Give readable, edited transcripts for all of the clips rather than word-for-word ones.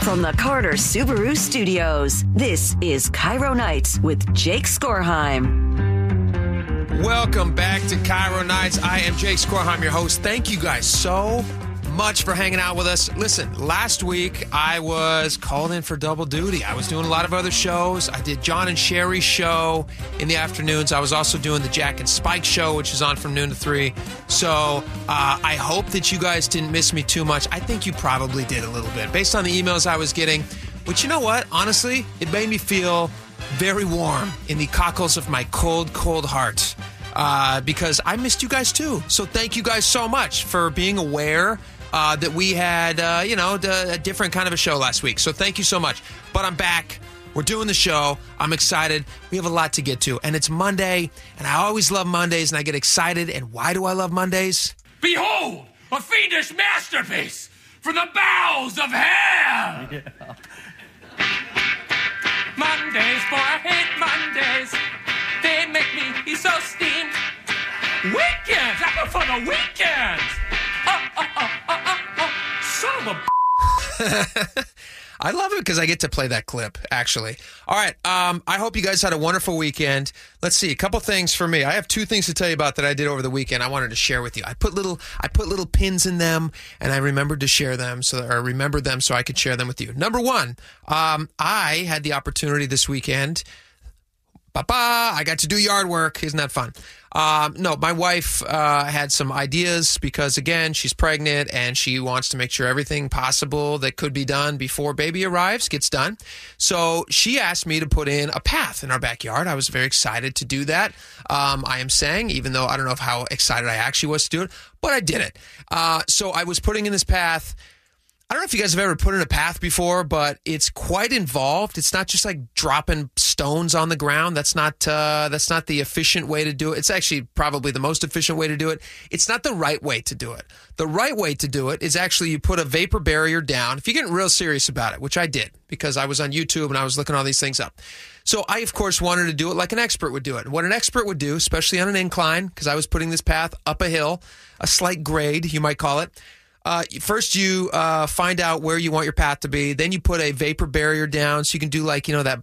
from the Carter Subaru Studios. This is Cairo Nights with Jake Skorheim. Welcome back to Cairo Nights. I am Jake Skorheim, your host. Thank you guys so much for hanging out with us. Listen, last week I was called in for double duty. I was doing a lot of other shows. I did John and Sherry's show in the afternoons. I was also doing the Jack and Spike show, which is on from noon to 3. So I hope that you guys didn't miss me too much. I think you probably did a little bit based on the emails I was getting. But you know what? Honestly, it made me feel very warm in the cockles of my cold, cold heart because I missed you guys too. So thank you guys so much for being aware that we had, a different kind of a show last week. So thank you so much. But I'm back. We're doing the show. I'm excited. We have a lot to get to. And it's Monday, and I always love Mondays, and I get excited. And why do I love Mondays? Behold, a fiendish masterpiece from the bowels of hell! Yeah. Mondays, for I hate Mondays. They make me so steamed. Weekends! I prefer the weekends! Son of a... I love it because I get to play that clip, actually. All right, I hope you guys had a wonderful weekend. Let's see, a couple things for me. I have 2 things to tell you about that I did over the weekend I wanted to share with you. I put little pins in them, and I remembered to share them, so I could share them with you. Number 1, I had the opportunity this weekend. I got to do yard work. Isn't that fun? No, my wife had some ideas because, again, she's pregnant and she wants to make sure everything possible that could be done before baby arrives gets done. So she asked me to put in a path in our backyard. I was very excited to do that. I am saying, even though I don't know how excited I actually was to do it, but I did it. So I was putting in this path. I don't know if you guys have ever put in a path before, but it's quite involved. It's not just like dropping stones on the ground. That's not the efficient way to do it. It's actually probably the most efficient way to do it. It's not the right way to do it. The right way to do it is actually you put a vapor barrier down. If you're getting real serious about it, which I did because I was on YouTube and I was looking all these things up. So I, of course, wanted to do it like an expert would do it. What an expert would do, especially on an incline, because I was putting this path up a hill, a slight grade, you might call it. First, you find out where you want your path to be. Then you put a vapor barrier down, so you can do that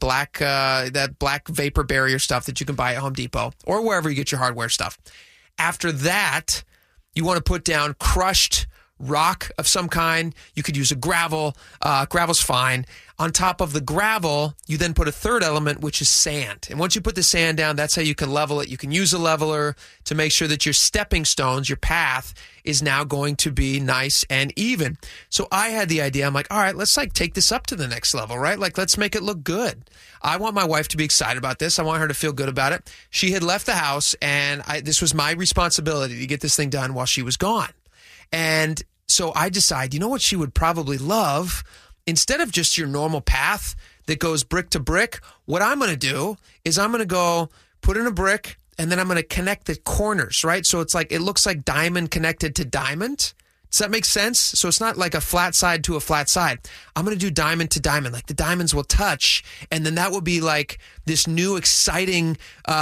black vapor barrier stuff that you can buy at Home Depot or wherever you get your hardware stuff. After that, you want to put down crushed rock of some kind. You could use a gravel. Gravel's fine. On top of the gravel, you then put a third element, which is sand. And once you put the sand down, that's how you can level it. You can use a leveler to make sure that your stepping stones, your path, is now going to be nice and even. So I had the idea. I'm like, all right, let's take this up to the next level, right? Let's make it look good. I want my wife to be excited about this. I want her to feel good about it. She had left the house, and this was my responsibility to get this thing done while she was gone. And so I decide, you know what she would probably love? Instead of just your normal path that goes brick to brick, what I'm going to do is I'm going to go put in a brick, and then I'm going to connect the corners, right? So it looks like diamond connected to diamond. Does that make sense? So it's not like a flat side to a flat side. I'm going to do diamond to diamond. Like the diamonds will touch, and then that will be like this new exciting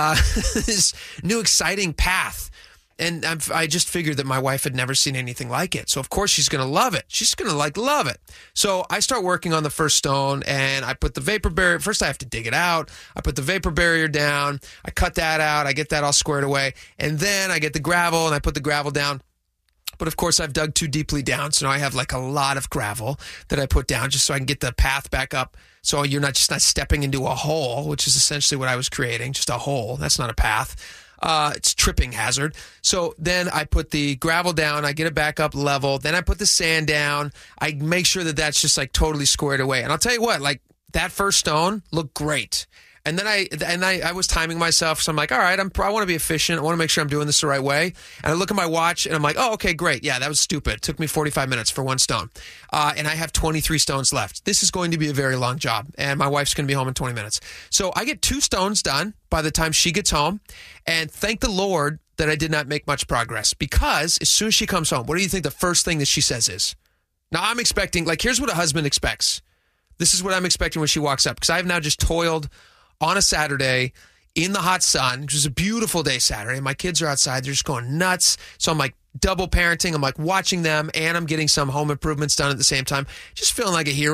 path. And I just figured that my wife had never seen anything like it. So, of course, she's going to love it. She's going to love it. So I start working on the first stone, and I put the vapor barrier. First, I have to dig it out. I put the vapor barrier down. I cut that out. I get that all squared away. And then I get the gravel, and I put the gravel down. But, of course, I've dug too deeply down. So now I have a lot of gravel that I put down just so I can get the path back up. So you're not stepping into a hole, which is essentially what I was creating, just a hole. That's not a path. It's tripping hazard. So then I put the gravel down. I get it back up level. Then I put the sand down. I make sure that that's just totally squared away. And I'll tell you what, that first stone looked great. And then I was timing myself. So I'm like, all right, I want to be efficient. I want to make sure I'm doing this the right way. And I look at my watch and I'm like, oh, okay, great. Yeah, that was stupid. It took me 45 minutes for one stone. And I have 23 stones left. This is going to be a very long job. And my wife's going to be home in 20 minutes. So I get 2 stones done by the time she gets home. And thank the Lord that I did not make much progress, because as soon as she comes home, what do you think the first thing that she says is? Now I'm expecting, here's what a husband expects. This is what I'm expecting when she walks up, because I have now just toiled on a Saturday in the hot sun, which was a beautiful day Saturday. My kids are outside. They're just going nuts. So I'm double parenting. I'm watching them, and I'm getting some home improvements done at the same time. Just feeling like a hero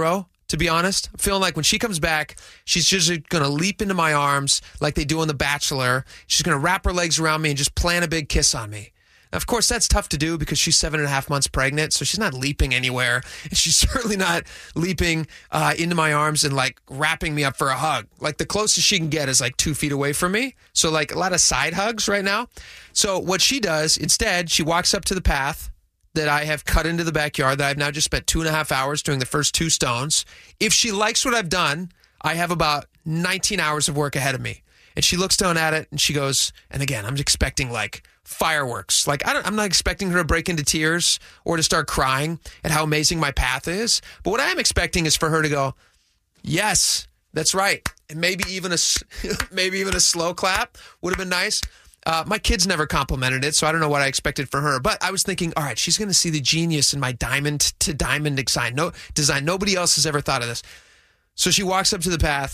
to be honest. I'm feeling like when she comes back, she's just going to leap into my arms like they do on The Bachelor. She's going to wrap her legs around me and just plant a big kiss on me. Now, of course, that's tough to do because she's 7.5 months pregnant, so she's not leaping anywhere. And she's certainly not leaping into my arms and, like, wrapping me up for a hug. Like, the closest she can get is, like, 2 feet away from me. So, like, a lot of side hugs right now. So what she does, instead, she walks up to the path that I have cut into the backyard that I've now just spent 2.5 hours doing the first 2 stones. If she likes what I've done, I have about 19 hours of work ahead of me. And she looks down at it and she goes, and again, I'm expecting like fireworks. Like I'm not expecting her to break into tears or to start crying at how amazing my path is. But what I am expecting is for her to go, yes, that's right. And maybe even a slow clap would have been nice. My kids never complimented it, so I don't know what I expected for her. But I was thinking, all right, she's going to see the genius in my diamond to diamond design. Nobody else has ever thought of this. So she walks up to the path.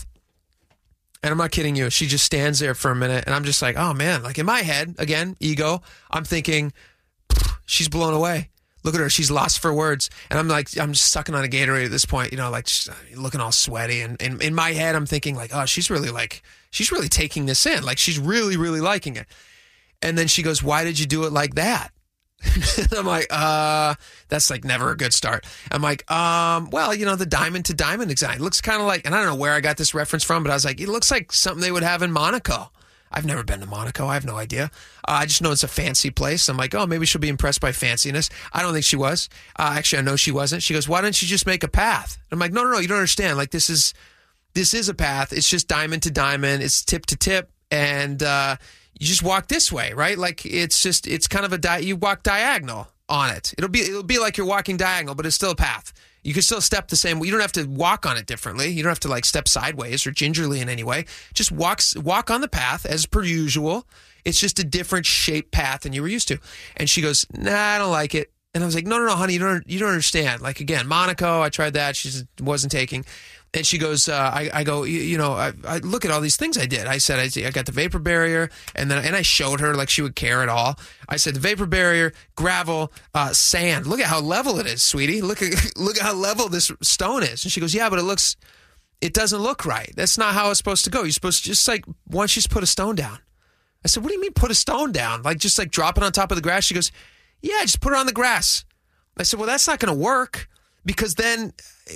And I'm not kidding you. She just stands there for a minute, and I'm just like, oh, man. Like, in my head, again, ego, I'm thinking, she's blown away. Look at her. She's lost for words. And I'm just sucking on a Gatorade at this point, you know, like, just looking all sweaty. And in my head, I'm thinking, like, oh, she's really taking this in. Like, she's really, really liking it. And then she goes, why did you do it like that? I'm like, that's like never a good start. I'm like, well, you know, the diamond to diamond design. It looks kind of like, and I don't know where I got this reference from, but I was like, it looks like something they would have in Monaco. I've never been to Monaco. I have no idea. I just know it's a fancy place. I'm like, oh, maybe she'll be impressed by fanciness. I don't think she was. Actually, I know she wasn't. She goes, why don't you just make a path? I'm like, no, you don't understand. Like, this is a path. It's just diamond to diamond. It's tip to tip. And, you just walk this way, right? Like it's kind of you walk diagonal on it. It'll be like you're walking diagonal, but it's still a path. You can still step the same way. You don't have to walk on it differently. You don't have to like step sideways or gingerly in any way. Just walk on the path as per usual. It's just a different shaped path than you were used to. And she goes, nah, I don't like it. And I was like, no, honey, you don't understand. Like again, Monaco, I tried that. She wasn't taking. And she goes, I go, I look at all these things I did. I said, I got the vapor barrier, and I showed her like she would care at all. I said, the vapor barrier, gravel, sand. Look at how level it is, sweetie. Look at how level this stone is. And she goes, yeah, but it doesn't look right. That's not how it's supposed to go. You're supposed to just like, once you just put a stone down. I said, what do you mean put a stone down? Like just like drop it on top of the grass? She goes, yeah, just put it on the grass. I said, well, that's not going to work. Because then,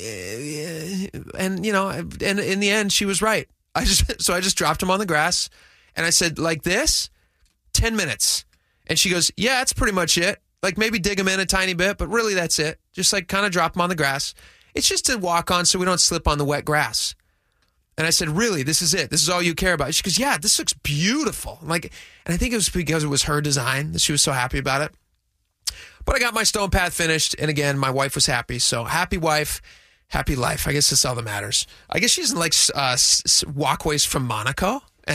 and in the end, she was right. I just dropped him on the grass, and I said, like this, 10 minutes. And she goes, yeah, that's pretty much it. Like maybe dig him in a tiny bit, but really that's it. Just like kind of drop him on the grass. It's just to walk on so we don't slip on the wet grass. And I said, really, this is it? This is all you care about? She goes, yeah, this looks beautiful. And I think it was because it was her design that she was so happy about it. But I got my stone path finished, and again, my wife was happy. So happy wife, happy life. I guess that's all that matters. I guess she doesn't like walkways from Monaco. And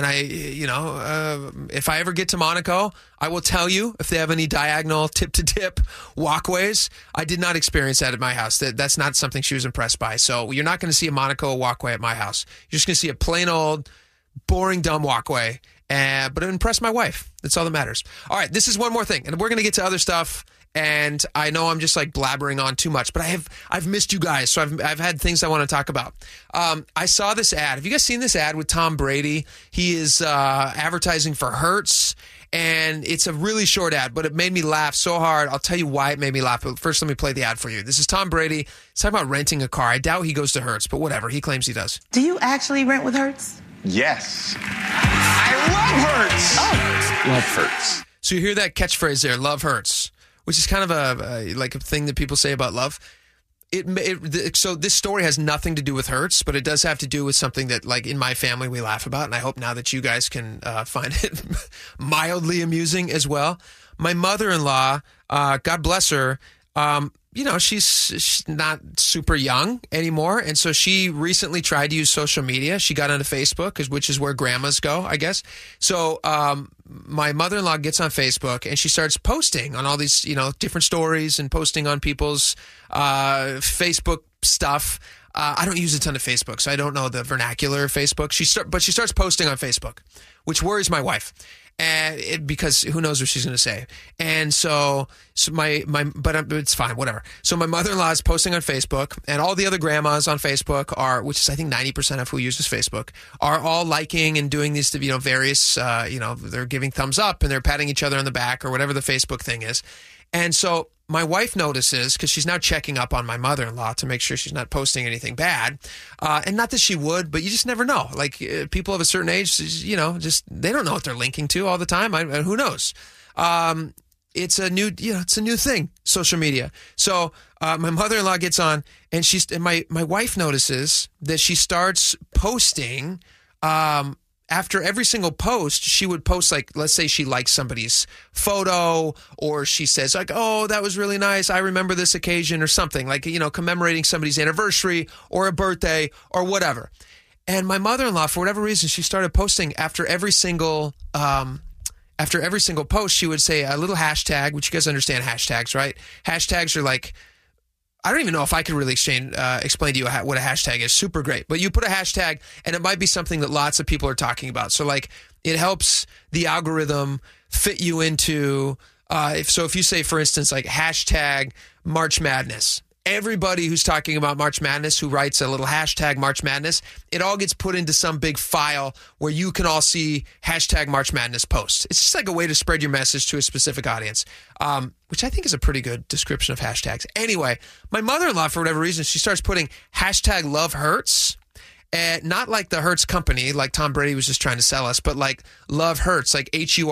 if I ever get to Monaco, I will tell you if they have any diagonal tip-to-tip walkways. I did not experience that at my house. That's not something she was impressed by. So you're not going to see a Monaco walkway at my house. You're just going to see a plain old, boring, dumb walkway. But it impressed my wife. That's all that matters. All right, this is one more thing, and we're going to get to other stuff. And I know I'm just like blabbering on too much, but I've missed you guys, so I've had things I want to talk about. I saw this ad. Have you guys seen this ad with Tom Brady? He is advertising for Hertz, and it's a really short ad, but it made me laugh so hard. I'll tell you why it made me laugh, but first let me play the ad for you. This is Tom Brady. He's talking about renting a car. I doubt he goes to Hertz, but whatever. He claims he does. Do you actually rent with Hertz? Yes. I love Hertz. Oh. Love Hertz. So you hear that catchphrase there, love Hertz, which is kind of a thing that people say about love. So this story has nothing to do with Hertz, but it does have to do with something that, like, in my family we laugh about, and I hope now that you guys can find it mildly amusing as well. My mother-in-law, God bless her, she's not super young anymore, and so she recently tried to use social media. She got onto Facebook, which is where grandmas go, I guess. So my mother-in-law gets on Facebook, and she starts posting on all these, different stories and posting on people's Facebook stuff I don't use a ton of Facebook, so I don't know the vernacular of Facebook. But she starts posting on Facebook, which worries my wife. Because who knows what she's going to say. And so but it's fine, whatever. So my mother-in-law is posting on Facebook, and all the other grandmas on Facebook which is I think 90% of who uses Facebook, are all liking and doing these, various, they're giving thumbs up and they're patting each other on the back or whatever the Facebook thing is. And so my wife notices, because she's now checking up on my mother-in-law to make sure she's not posting anything bad. And not that she would, but you just never know. Like, people of a certain age, just they don't know what they're linking to all the time. Who knows? It's a new thing, social media. So my mother-in-law gets on, and my wife notices that she starts posting. After every single post, she would post, like, let's say she likes somebody's photo, or she says, like, oh, that was really nice, I remember this occasion, or something, like, commemorating somebody's anniversary or a birthday or whatever. And my mother-in-law, for whatever reason, she started posting after every single post, she would say a little hashtag, which you guys understand hashtags, right? Hashtags are like, I don't even know if I could really explain to you what a hashtag is. Super great. But you put a hashtag, and it might be something that lots of people are talking about. So, like, it helps the algorithm fit you into, if you say, for instance, like, hashtag March Madness, everybody who's talking about March Madness, who writes a little hashtag March Madness, it all gets put into some big file where you can all see hashtag March Madness posts. It's just like a way to spread your message to a specific audience, which I think is a pretty good description of hashtags. Anyway, my mother-in-law, for whatever reason, she starts putting hashtag Love Hurts. Not like the Hertz company, like Tom Brady was just trying to sell us, but like Love Hurts, like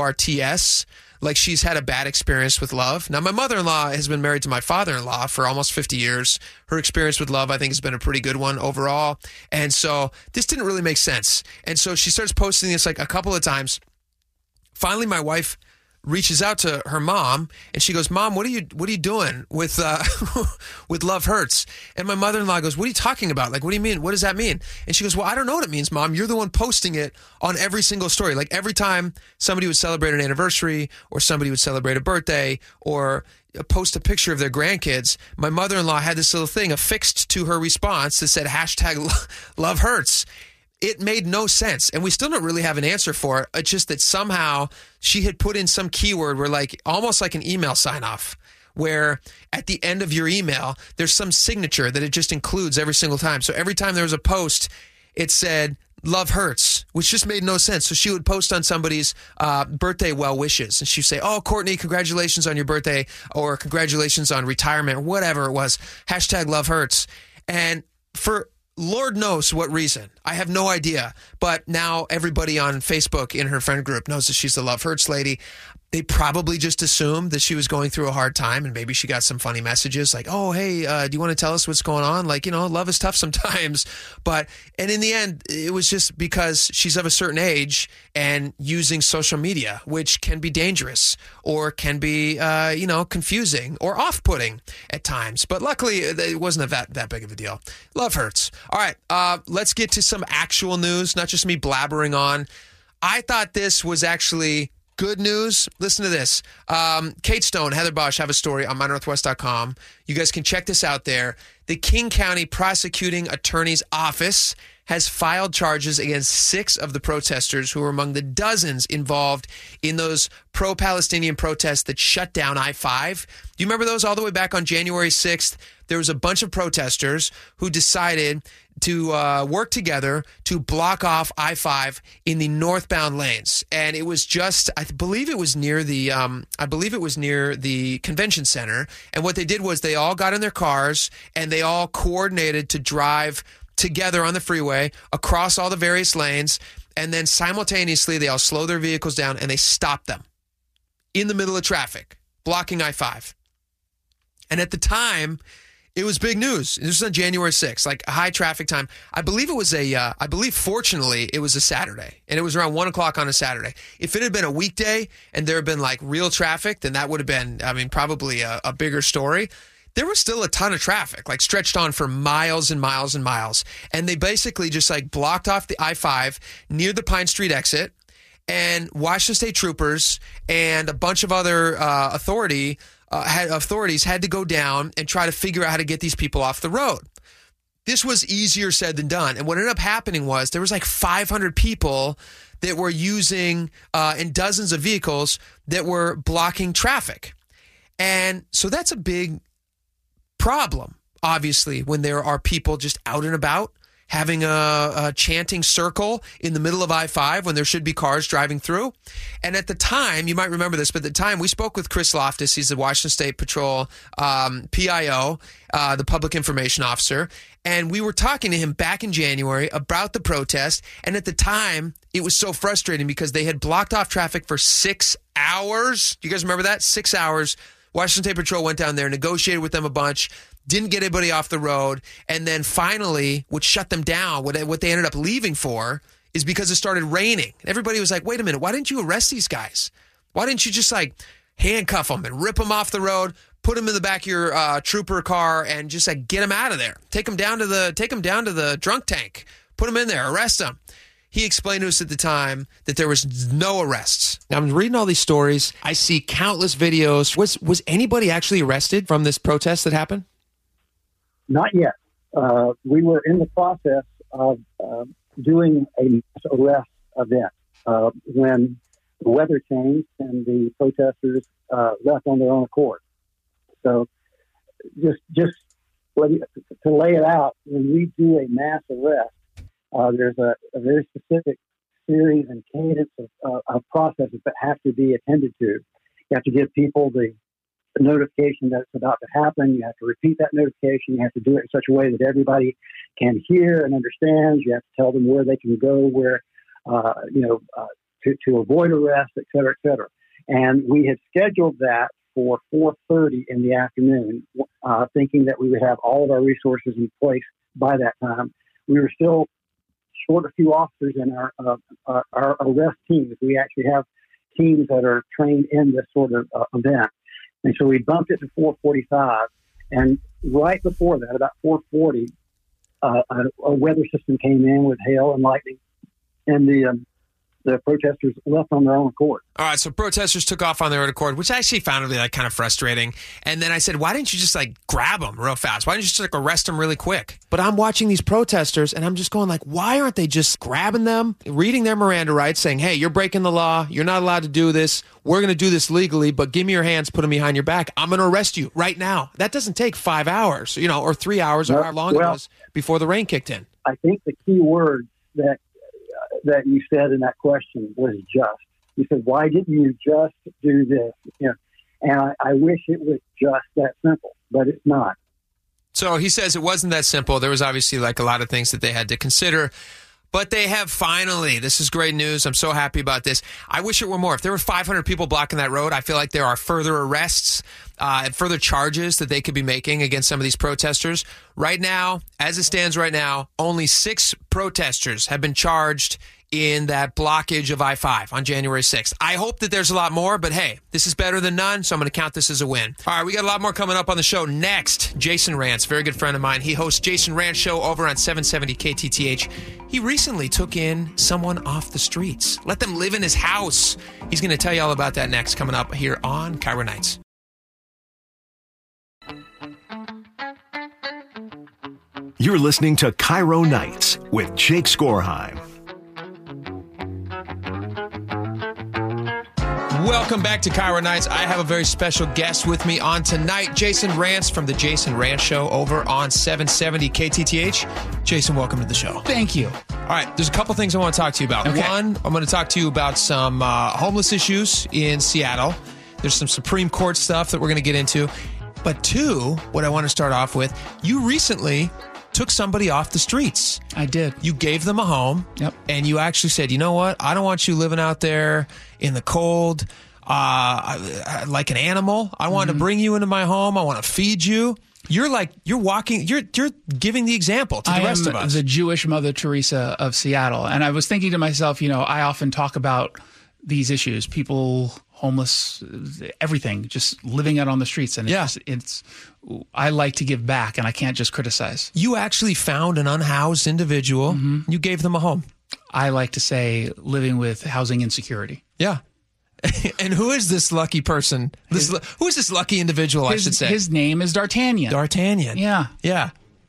HURTS. Like, she's had a bad experience with love. Now, my mother-in-law has been married to my father-in-law for almost 50 years. Her experience with love, I think, has been a pretty good one overall. And so this didn't really make sense. And so she starts posting this like a couple of times. Finally, my wife reaches out to her mom, and she goes, Mom, what are you doing with with Love Hurts? And my mother-in-law goes, what are you talking about? Like, what do you mean? What does that mean? And she goes, well, I don't know what it means, Mom. You're the one posting it on every single story. Like, every time somebody would celebrate an anniversary, or somebody would celebrate a birthday, or post a picture of their grandkids, my mother-in-law had this little thing affixed to her response that said hashtag Love Hurts. It made no sense, and we still don't really have an answer for it. It's just that somehow she had put in some keyword where, like, almost like an email sign-off, where at the end of your email, there's some signature that it just includes every single time. So every time there was a post, it said, Love Hurts, which just made no sense. So she would post on somebody's birthday well wishes, and she'd say, oh, Courtney, congratulations on your birthday, or congratulations on retirement, or whatever it was, hashtag Love Hurts. And for Lord knows what reason. I have no idea. But now everybody on Facebook in her friend group knows that she's the Love Hurts lady. They probably just assumed that she was going through a hard time, and maybe she got some funny messages like, oh, hey, do you want to tell us what's going on? Like, love is tough sometimes. And in the end, it was just because she's of a certain age and using social media, which can be dangerous or can be, confusing or off-putting at times. But luckily, it wasn't that big of a deal. Love Hurts. All right, let's get to some actual news, not just me blabbering on. I thought this was actually good news. Listen to this. Kate Stone, Heather Bosch have a story on MyNorthwest.com. You guys can check this out there. The King County Prosecuting Attorney's Office has filed charges against 6 of the protesters who were among the dozens involved in those pro-Palestinian protests that shut down I-5. Do you remember those all the way back on January 6th? There was a bunch of protesters who decided to work together to block off I-5 in the northbound lanes, and it was just, I believe it was near the convention center. And what they did was they all got in their cars and they all coordinated to drive together on the freeway across all the various lanes, and then simultaneously they all slow their vehicles down and they stop them in the middle of traffic, blocking I-5. And at the time, it was big news. This was on January 6th, like a high traffic time. I believe fortunately, it was a Saturday, and it was around 1 o'clock on a Saturday. If it had been a weekday and there had been like real traffic, then that would have been, probably a bigger story. There was still a ton of traffic, like stretched on for miles and miles and miles. And they basically just like blocked off the I-5 near the Pine Street exit, and Washington State troopers and a bunch of other authorities had to go down and try to figure out how to get these people off the road. this was easier said than done. And what ended up happening was there was like 500 people that were using in dozens of vehicles that were blocking traffic. And so that's a big problem, obviously, when there are people just out and about having a chanting circle in the middle of I-5 when there should be cars driving through. And at the time, you might remember this, but at the time we spoke with Chris Loftus. He's the Washington State Patrol PIO, the Public Information Officer. And we were talking to him back in January about the protest. And at the time, it was so frustrating because they had blocked off traffic for 6 hours. Do you guys remember that? 6 hours. Washington State Patrol went down there, negotiated with them a bunch, didn't get anybody off the road, and then finally, what shut them down, what they ended up leaving for, is because it started raining. Everybody was like, wait a minute, why didn't you arrest these guys? Why didn't you just like handcuff them and rip them off the road, put them in the back of your trooper car, and just like get them out of there? Take them down to the drunk tank, put them in there, arrest them. He explained to us at the time that there was no arrests. I'm reading all these stories. I see countless videos. Was anybody actually arrested from this protest that happened? Not yet. We were in the process of doing a mass arrest event when the weather changed and the protesters left on their own accord. So just to lay it out, when we do a mass arrest, there's a very specific series and cadence of processes that have to be attended to. You have to give people the notification that it's about to happen. You have to repeat that notification. You have to do it in such a way that everybody can hear and understand. You have to tell them where they can go, to avoid arrest, et cetera, et cetera. And we had scheduled that for 4:30 in the afternoon, thinking that we would have all of our resources in place by that time. We were still short a few officers in our arrest teams. We actually have teams that are trained in this sort of event. And so we bumped it to 4:45. And right before that, about 4:40, a weather system came in with hail and lightning. And the protesters left on their own accord. All right, so protesters took off on their own accord, which I actually found to be like kind of frustrating. And then I said, why didn't you just like grab them real fast? Why didn't you just like arrest them really quick? But I'm watching these protesters and I'm just going like, why aren't they just grabbing them, reading their Miranda rights, saying, hey, you're breaking the law. You're not allowed to do this. We're going to do this legally, but give me your hands, put them behind your back. I'm going to arrest you right now. That doesn't take 5 hours, or 3 hours or how long it was before the rain kicked in. I think the key word that you said in that question was just. You said, why didn't you just do this? And I wish it was just that simple, but it's not. So he says it wasn't that simple. There was obviously like a lot of things that they had to consider. But they have finally, this is great news. I'm so happy about this. I wish it were more. If there were 500 people blocking that road, I feel like there are further arrests and further charges that they could be making against some of these protesters. Right now, as it stands right now, only 6 protesters have been charged in that blockage of I-5 on January 6th. I hope that there's a lot more, but hey, this is better than none, so I'm going to count this as a win. All right, we got a lot more coming up on the show. Next, Jason Rantz, very good friend of mine. He hosts Jason Rantz Show over on 770 KTTH. He recently took in someone off the streets, let them live in his house. He's going to tell you all about that next, coming up here on Cairo Nights. You're listening to Cairo Nights with Jake Skorheim. Welcome back to Cairo Nights. I have a very special guest with me on tonight, Jason Rantz from the Jason Rantz Show over on 770 KTTH. Jason, welcome to the show. Thank you. All right, there's a couple things I want to talk to you about. Okay. One, I'm going to talk to you about some homeless issues in Seattle. There's some Supreme Court stuff that we're going to get into. But 2, what I want to start off with, you recently took somebody off the streets. I did. You gave them a home. Yep. And you actually said, you know what? I don't want you living out there in the cold like an animal. I want to bring you into my home. I want to feed you. You're giving the example to the rest of us. The Jewish Mother Teresa of Seattle. And I was thinking to myself, I often talk about these issues, people homeless, everything, just living out on the streets. And I like to give back, and I can't just criticize. You actually found an unhoused individual. Mm-hmm. You gave them a home. I like to say living with housing insecurity. Yeah. And who is this lucky person? Who is this lucky individual, I should say? His name is D'Artagnan. D'Artagnan. Yeah. Yeah.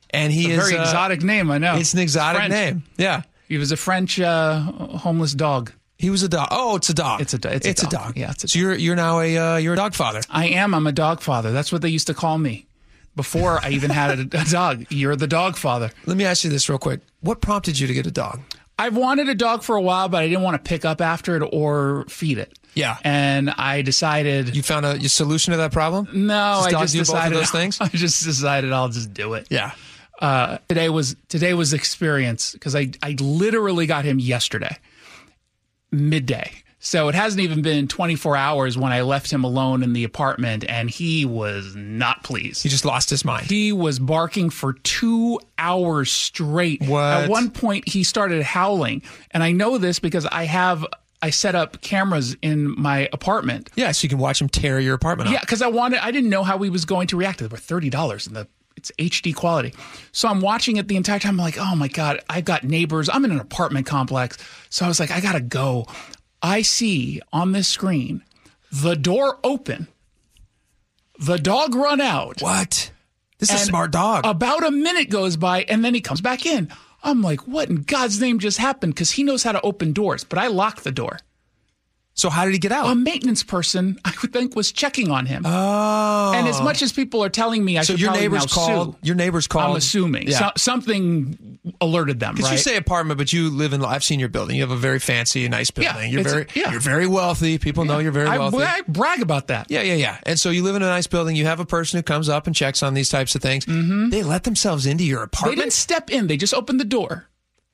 And he It's is a very exotic name, I know. It's an exotic French. name. Yeah. He was a French homeless dog. He was a dog. Oh, it's a dog. It's a dog. Yeah, it's a So you're now you're a dog father. I am. I'm a dog father. That's what they used to call me before I even had a dog. You're the dog father. Let me ask you this real quick. What prompted you to get a dog? I've wanted a dog for a while, but I didn't want to pick up after it or feed it. Yeah. And I decided. You found a solution to that problem? No, Does I dog just do both of decided those things? I just decided I'll just do it. Yeah. Today was experience because I literally got him yesterday, midday. So it hasn't even been 24 hours when I left him alone in the apartment, and he was not pleased. He just lost his mind. He was barking for 2 hours straight. What? At one point, he started howling, and I know this because I set up cameras in my apartment. Yeah, so you can watch him tear your apartment up. Yeah, because I didn't know how he was going to react. They were $30 and it's HD quality. So I'm watching it the entire time. I'm like, oh my God, I've got neighbors. I'm in an apartment complex. So I was like, I got to go. I see on this screen the door open, the dog run out. What? This is a and smart dog. About a minute goes by and then he comes back in. I'm like, what in God's name just happened? Because he knows how to open doors, but I locked the door. So how did he get out? A maintenance person, I would think, was checking on him. Oh. And as much as people are telling me I should your probably neighbors now called. sue, Your neighbors called. I'm assuming. Yeah. Something alerted them, Because right? you say apartment, but you live in. I've seen your building. You have a very fancy, nice building. Yeah, You're very wealthy. People know you're very wealthy. I brag about that. Yeah. And so you live in a nice building. You have a person who comes up and checks on these types of things. Mm-hmm. They let themselves into your They apartment. didn't step in. They just opened the door.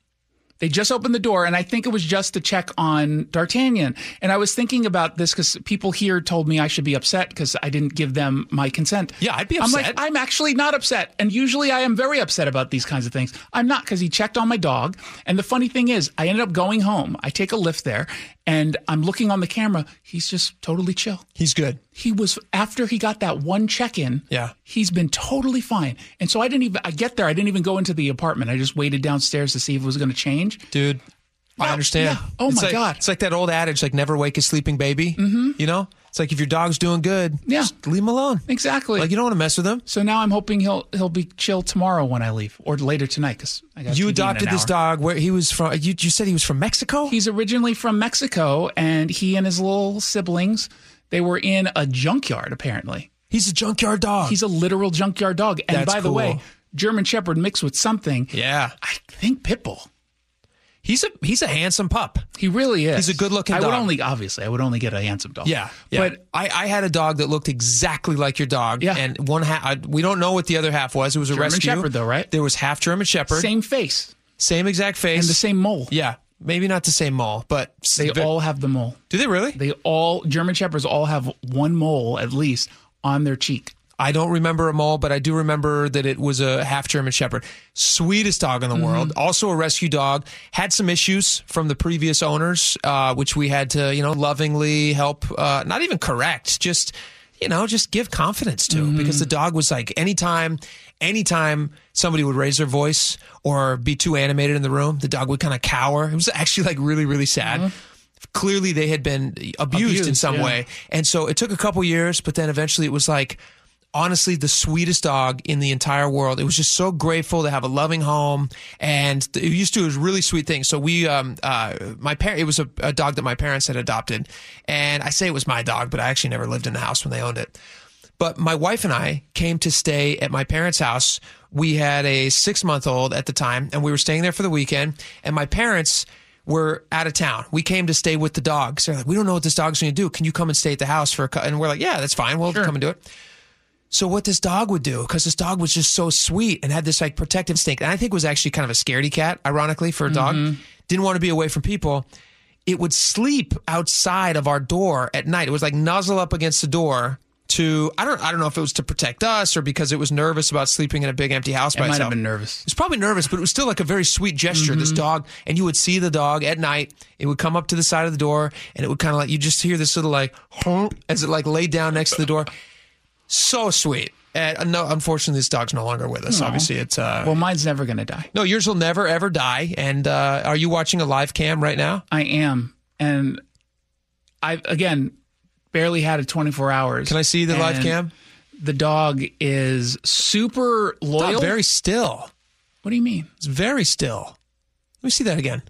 And I think it was just to check on D'Artagnan. And I was thinking about this because people here told me I should be upset because I didn't give them my consent. Yeah, I'd be upset. I'm like, I'm actually not upset. And usually I am very upset about these kinds of things. I'm not, because he checked on my dog. And the funny thing is, I ended up going home. I take a lift there and I'm looking on the camera. He's just totally chill. He's good. He was, after he got that one check-in, he's been totally fine. And so I get there, I didn't even go into the apartment. I just waited downstairs to see if it was going to change. Dude, I understand. Yeah. Oh, my God. It's like that old adage, like never wake a sleeping baby. Mm-hmm. You know? It's like if your dog's doing good, just leave him alone. Exactly. Like you don't want to mess with him. So now I'm hoping he'll be chill tomorrow when I leave, or later tonight, because I got You TV adopted in an this hour. dog. Where he was from? You said he was from Mexico? He's originally from Mexico, and he and his little siblings, they were in a junkyard, apparently. He's a junkyard dog. He's a literal junkyard dog. And That's by the cool. way, German Shepherd mixed with something. Yeah. I think Pitbull. He's a handsome pup. He really is. He's a good-looking dog. I would only get a handsome dog. Yeah. But I had a dog that looked exactly like your dog. Yeah. And one half, we don't know what the other half was. It was a German rescue. Shepherd, though, right? There was half German Shepherd. same face Same exact face. and the same mole. Yeah. Maybe not the same mole, but They all have the mole. Do they really? German Shepherds all have one mole at least on their cheek. I don't remember a mole, but I do remember that it was a half German Shepherd. Sweetest dog in the world. Also a rescue dog. Had some issues from the previous owners, which we had to, lovingly help, not even correct, just give confidence to. Because the dog was like, anytime somebody would raise their voice or be too animated in the room, the dog would kind of cower. It was actually like really, really sad. Clearly they had been abused in some way. And so it took a couple years, but then eventually it was like, honestly, the sweetest dog in the entire world. It was just so grateful to have a loving home, and it used to do really sweet things. So we, it was a dog that my parents had adopted, and I say it was my dog, but I actually never lived in the house when they owned it. But my wife and I came to stay at my parents' house. We had a 6-month-old at the time, and we were staying there for the weekend, and my parents were out of town. We came to stay with the dog. So they're like, we don't know what this dog's going to do. Can you come and stay at the house for and we're like, yeah, that's fine. We'll come and do it. So what this dog would do, because this dog was just so sweet and had this like protective instinct, and I think was actually kind of a scaredy cat, ironically, for a dog, didn't want to be away from people. It would sleep outside of our door at night. It was like nuzzle up against the door to, I don't know if it was to protect us or because it was nervous about sleeping in a big empty house by It might itself. have been nervous. It was probably nervous, but it was still like a very sweet gesture, this dog. And you would see the dog at night. It would come up to the side of the door, and it would kind of like, you just hear this little like, as it like laid down next to the door. So sweet. And no, unfortunately, this dog's no longer with us. No. Obviously, it's Well, mine's never going to die. no, yours will never ever die. And are you watching a live cam right now? I am. And I, again, barely had it 24 hours. Can I see the live And cam? the dog is super loyal. Very still. What do you mean? It's very still. Let me see that again.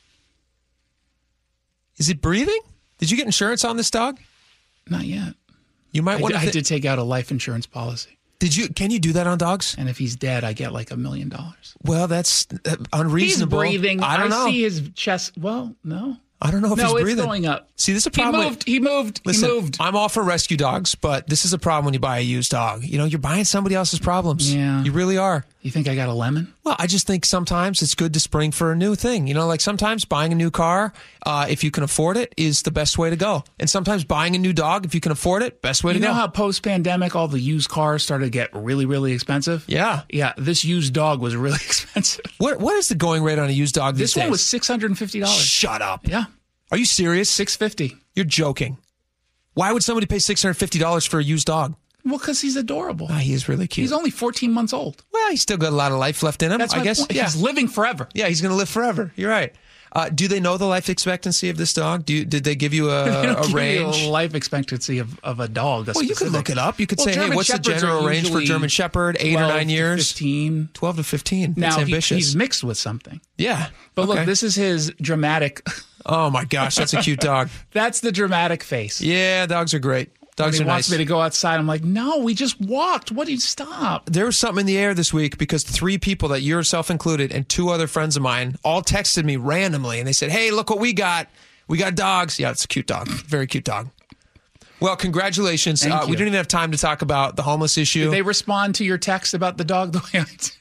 Is it breathing? Did you get insurance on this dog? Not yet. You might want to. I did take out a life insurance policy. Did you? Can you do that on dogs? And if he's dead, I get like $1 million. Well, that's unreasonable. He's breathing. I don't know. see his chest. Well, no. I don't know if he's breathing. No, it's going up. See, this is a problem. He moved. Listen, I'm all for rescue dogs, but this is a problem when you buy a used dog. You know, you're buying somebody else's problems. Yeah. You really are. You think I got a lemon? Well, I just think sometimes it's good to spring for a new thing. You know, like sometimes buying a new car, if you can afford it, is the best way to go. And sometimes buying a new dog, if you can afford it, best way to go. You know how post-pandemic all the used cars started to get really, really expensive? Yeah. Yeah, this used dog was really expensive. What is the going rate on a used dog these days? This one was $650. Shut up. Yeah. Are you serious? $650. You're joking. Why would somebody pay $650 for a used dog? Well, because he's adorable. He is really cute. He's only 14 months old. Well, he's still got a lot of life left in him, That's I guess. Point. Yeah. He's living forever. Yeah, he's going to live forever. You're right. Do they know the life expectancy of this dog? Did they give you a range? Give you a life expectancy of a dog. Well, you could look it up. You could say, German hey, what's the Shepherds general are range for German Shepherd? 8 or 9 years? 15. 12 to 15. Now, That's ambitious. he's mixed with something. Yeah. But look, this is his dramatic. Oh, my gosh. That's a cute dog. That's the dramatic face. Yeah, dogs are great. Dogs when are he wants nice. me to go outside, I'm like, no, we just walked. What do you stop? There was something in the air this week because 3 people, that yourself included, and 2 other friends of mine, all texted me randomly, and they said, hey, look what we got. We got dogs. Yeah, it's a cute dog. Very cute dog. Well, congratulations. Thank you. We didn't even have time to talk about the homeless issue. Did they respond to your text about the dog the way I did?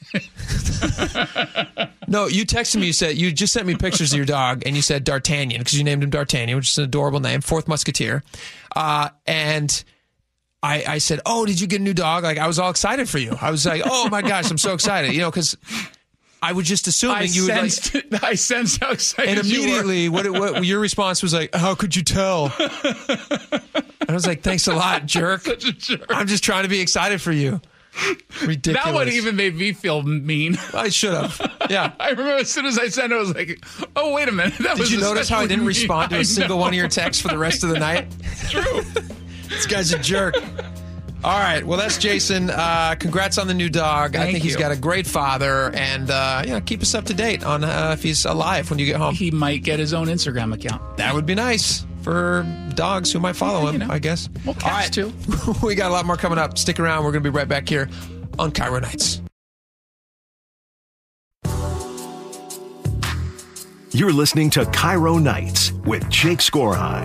No, you texted me. You said you just sent me pictures of your dog, and you said D'Artagnan because you named him D'Artagnan, which is an adorable name, 4th Musketeer. And I said, "Oh, did you get a new dog?" Like I was all excited for you. I was like, "Oh my gosh, I'm so excited!" You know, because I was just assuming you would like. I sensed how excited and immediately, you were. what your response was like, "How could you tell?" And I was like, "Thanks a lot, jerk." Such a jerk. I'm just trying to be excited for you. Ridiculous. That one even made me feel mean. I should have. Yeah. I remember as soon as I sent it, I was like, oh, wait a minute. Did you notice how I didn't respond to a single one of your texts for the rest of the night? It's true. This guy's a jerk. All right. Well, that's Jason. Congrats on the new dog. I think he's got a great father. And keep us up to date on if he's alive when you get home. He might get his own Instagram account. That would be nice for dogs who might follow him, I guess. Well, cats too. We got a lot more coming up. Stick around. We're going to be right back here on Cairo Nights. You're listening to Cairo Nights with Jake Skorheim.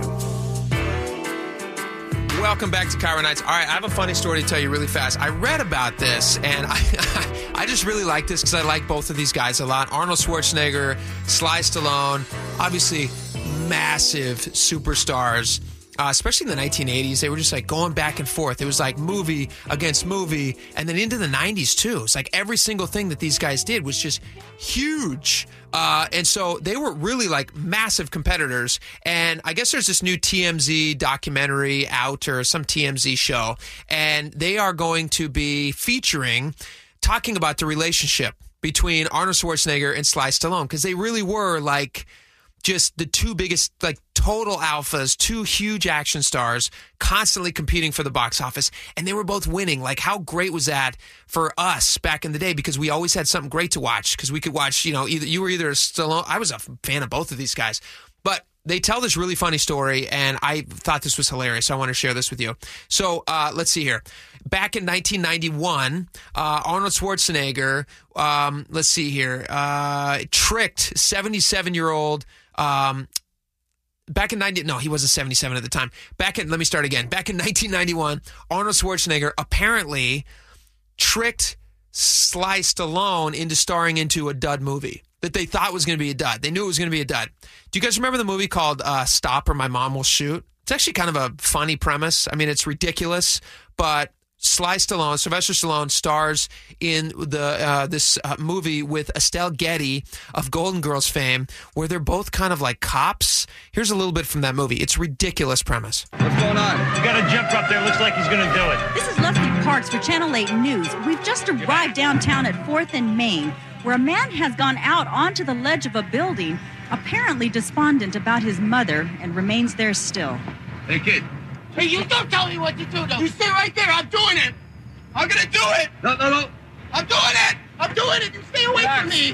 Welcome back to Cairo Nights. All right, I have a funny story to tell you really fast. I read about this, and I just really like this because I like both of these guys a lot. Arnold Schwarzenegger, Sly Stallone, obviously massive superstars, especially in the 1980s. They were just like going back and forth. It was like movie against movie, and then into the 90s too. It's like every single thing that these guys did was just huge. And so they were really like massive competitors. And I guess there's this new TMZ documentary out, or some TMZ show, and they are going to be talking about the relationship between Arnold Schwarzenegger and Sly Stallone, because they really were like just the 2 biggest, like total alphas, 2 huge action stars constantly competing for the box office. And they were both winning. Like, how great was that for us back in the day? Because we always had something great to watch, because we could watch, either you were either Stallone. I was a fan of both of these guys, but they tell this really funny story, and I thought this was hilarious. So I want to share this with you. So let's see here. Back in 1991, Arnold Schwarzenegger, let's see here, tricked 77-year-old. Back in he wasn't 77 at the time. Let me start again. Back in 1991, Arnold Schwarzenegger apparently tricked Sly Stallone into starring into a dud movie that they thought was going to be a dud. They knew it was going to be a dud. Do you guys remember the movie called Stop or My Mom Will Shoot? It's actually kind of a funny premise. I mean, it's ridiculous, but Sylvester Stallone stars in this movie with Estelle Getty of Golden Girls fame, where they're both kind of like cops. Here's a little bit from that movie. It's a ridiculous premise. What's going on? You got a jump up there. Looks like he's going to do it. This is Leslie Parks for Channel 8 News. We've just arrived downtown at 4th and Main, where a man has gone out onto the ledge of a building, apparently despondent about his mother, and remains there still. Hey, kid. Hey, you don't tell me what to do, though. You stay right there. I'm doing it. I'm gonna do it! No. I'm doing it! I'm doing it! You stay away from me!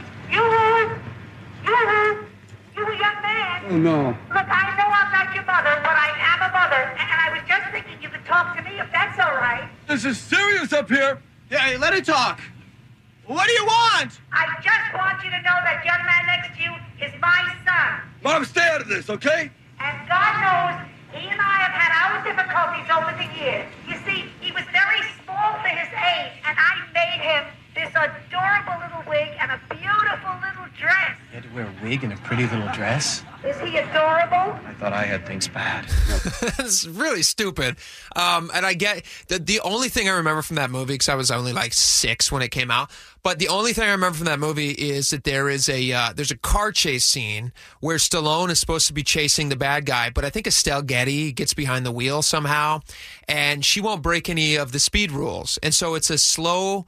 You young man. Oh, no. Look, I know I'm not your mother, but I am a mother, and I was just thinking you could talk to me if that's all right. This is serious up here. Yeah, let it talk. What do you want? I just want you to know that young man next to you is my son. Mom, stay out of this, okay? And God knows he and I have had our difficulties over the years. You see, he was very small for his age, and I made him this adorable little wig and a beautiful little dress. You had to wear a wig and a pretty little dress? Is he adorable? I thought I had things bad. It's really stupid. And I get the only thing I remember from that movie, because I was only like 6 when it came out, but the only thing I remember from that movie is that there's a car chase scene where Stallone is supposed to be chasing the bad guy, but I think Estelle Getty gets behind the wheel somehow, and she won't break any of the speed rules, and so it's a slow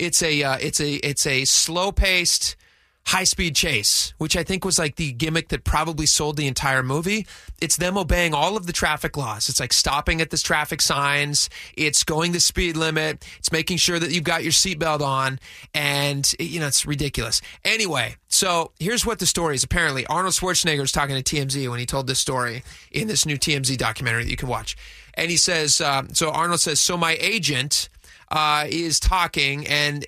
paced, high-speed chase, which I think was like the gimmick that probably sold the entire movie. It's them obeying all of the traffic laws. It's like stopping at the traffic signs. It's going the speed limit. It's making sure that you've got your seatbelt on. And, it's ridiculous. Anyway, so here's what the story is. Apparently, Arnold Schwarzenegger was talking to TMZ when he told this story in this new TMZ documentary that you can watch. And he says, so Arnold says, so my agent is talking, and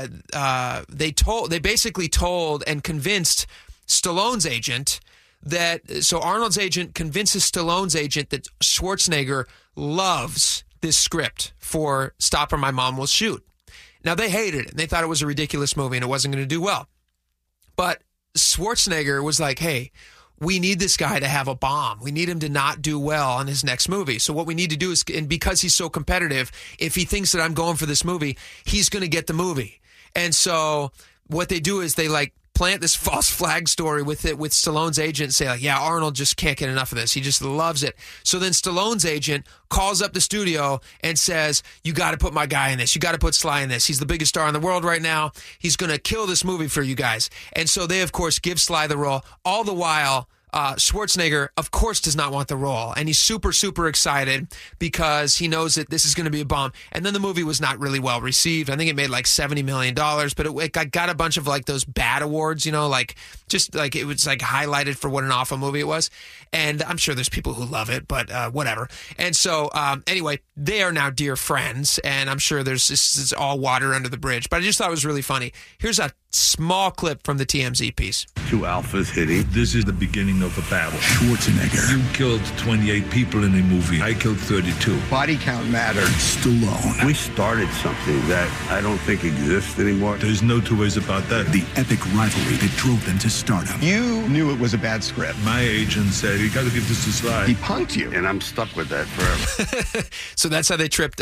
they basically told and convinced Stallone's agent so Arnold's agent convinces Stallone's agent that Schwarzenegger loves this script for Stop or My Mom Will Shoot. Now, they hated it, and they thought it was a ridiculous movie and it wasn't going to do well. But Schwarzenegger was like, hey, we need this guy to have a bomb. We need him to not do well on his next movie. So what we need to do is, and because he's so competitive, if he thinks that I'm going for this movie, he's going to get the movie. And so what they do is they plant this false flag story with Stallone's agent and say yeah, Arnold just can't get enough of this. He just loves it. So then Stallone's agent calls up the studio and says, you got to put my guy in this. You got to put Sly in this. He's the biggest star in the world right now. He's going to kill this movie for you guys. And so they, of course, give Sly the role. All the while, Schwarzenegger, of course, does not want the role. And he's super, super excited because he knows that this is going to be a bomb. And then the movie was not really well received. I think it made $70 million, but it got a bunch of those bad awards, it was highlighted for what an awful movie it was. And I'm sure there's people who love it, but whatever. And so anyway, they are now dear friends. And I'm sure this is all water under the bridge. But I just thought it was really funny. Here's a small clip from the TMZ piece. 2 alphas hitting. This is the beginning of a battle. Schwarzenegger. You killed 28 people in a movie. I killed 32. Body count mattered. Stallone. We started something that I don't think exists anymore. There's no two ways about that. The epic rivalry that drove them to stardom. You knew it was a bad script. My agent said, you got to give this to Sly. He punked you. And I'm stuck with that forever. So that's how they tricked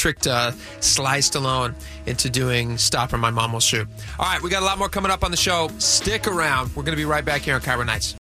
Sly Stallone into doing Stop or My Mom Will Shoot. All right, we got a lot more coming up on the show. Stick around. We're going to be right back here on Cairo Nights.